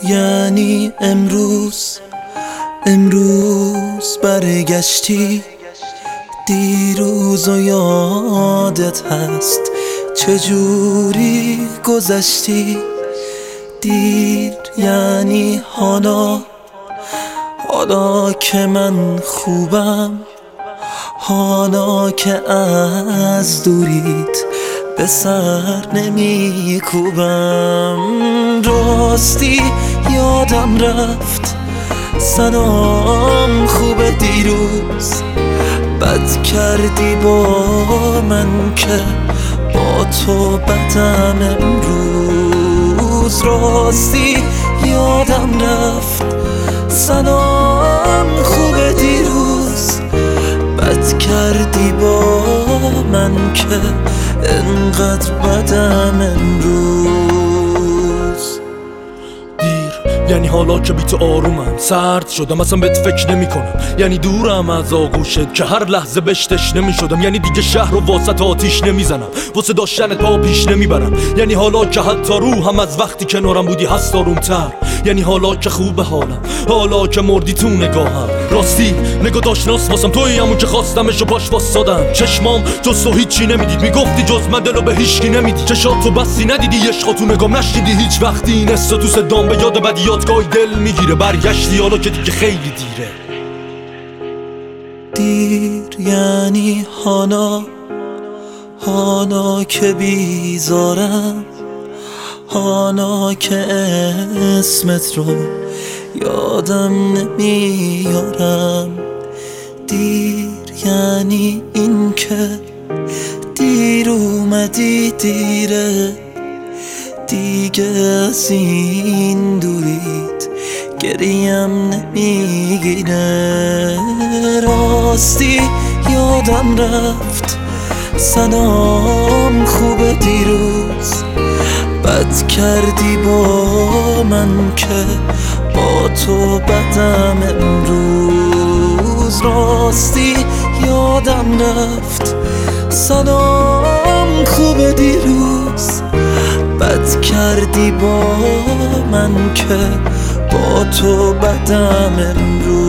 یعنی امروز برگشتی، دیروز و یادت هست چجوری گذشتی. دیر یعنی حالا که من خوبم، حالا که از دوریت به سر نمی کوبم. راستی یادم رفت سلام خوبه، دیروز بد کردی با من که با تو بدم امروز. راستی یادم رفت سلام خوبه، دیروز بد کردی با من که انقدر بدم امروز. یعنی حالا که بی تو آرومم، سرد شدم اصلا بهت فکر نمی کنم. یعنی دورم از آغوشت که هر لحظه بهش تشنه می شدم. یعنی دیگه شهر رو واسط آتیش نمی زنم، واسه داشتنت پا پیش نمی برم. یعنی حالا که حتی روحم از وقتی کنارم بودی هست آرومتر. یعنی حالا که خوبه حالم، حالا که مردی تو نگاهم. راستی نگاه داشناس واسم تویی همون که خواستمش و پاش واسادم. چشمام جز تو هیچی نمیدید، میگفتی جز من دلو به هیچکی نمیدی. چشات تو بستی ندیدی، عشقا تو نگام نشیدی هیچ وقتی. این حسو تو صدام به یاد بدیاتگاهی دل میگیره. برگشتی حالا که دیگه خیلی دیره. دیر یعنی حالا که بیزارم، حالا که اسمت رو یادم نمیارم. دیر یعنی این که دیر اومدی، دیره دیگه از این دوریت گریم نمیگیره. راستی یادم رفت سلام خوبه، دیروز بد کردی با من که با تو بدم امروز. راستی یادم رفت سلام خوبه، دیروز بد کردی با من که با تو بدم امروز.